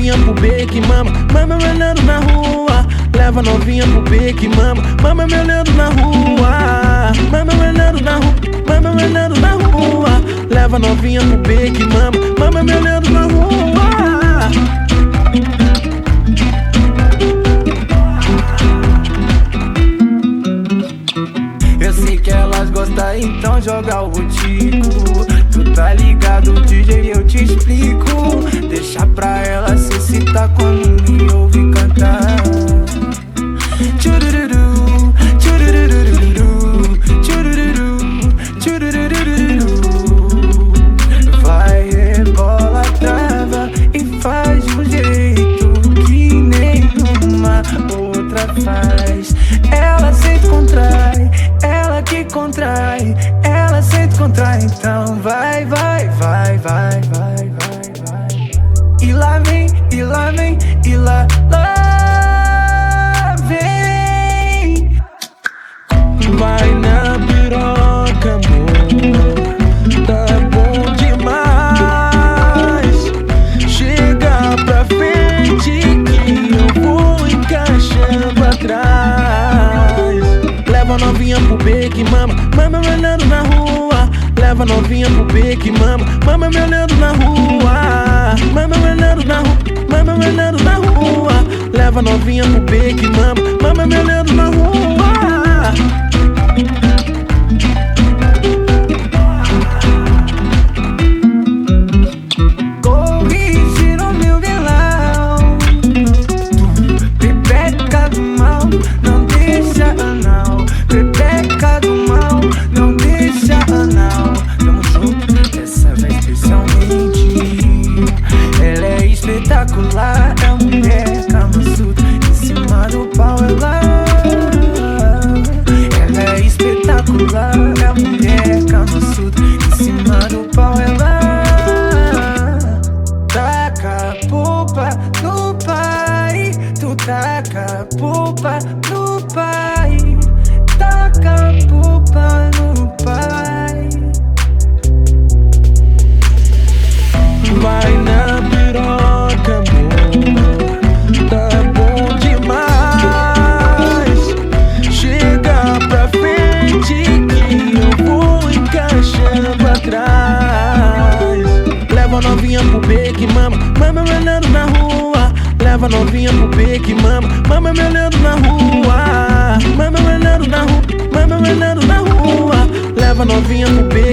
novinha pro beco, mama, mama me olhando na rua. Leva novinha pro beco, mama, mama me olhando na rua. Mama me olhando na rua, mama me olhando na rua. Leva novinha pro beco, mama, mama me olhando na rua. Eu sei que elas gostam, então joga o botico. Tu tá ligado, DJ, eu te explico. Deixa pra ela se excitar quando me ouvir cantar. Tchurururu, tchurururu, tchurururu, tchurururu. Vai, rebola, trava e faz de um jeito que nenhuma outra faz. Ela sempre contrai, ela que contrai, ela sempre contrai. Então vai, vai, vai, vai, vai, vai, vai. E lá vem, e lá vem, e lá vem. Vai na piroca, amor, tá bom demais. Chega pra frente que eu vou encaixando atrás. Leva novinha pro beco, mama, mama me olhando na rua. Leva novinha pro beco, mama, mama me olhando na rua. Mama me olhando na rua, mama me olhando na rua. Leva novinha pro beco, mama, mama me olhando na rua. Corrige no meu vilão. Pepeca do mal, não deixa anal. Pepeca do mal, não deixa anal. Tamo junto, dessa vez especialmente. Ela é espetacular, é mulher Kama Sutra. Em cima do pau ela é espetacular, é mulher Kama Sutra. Em cima do pau ela taca a polpa no pai. Tu taca a polpa no pai. Taca a polpa no pai. Vai na piroca, amor, tá bom demais. Chega pra frente que eu vou encaixando atrás. Leva novinha pro beco, mama, mama me olhando na rua. Leva novinha pro beco, mama, mama me olhando na rua. Mama me olhando na rua, mama me olhando na rua. Leva novinha pro beco.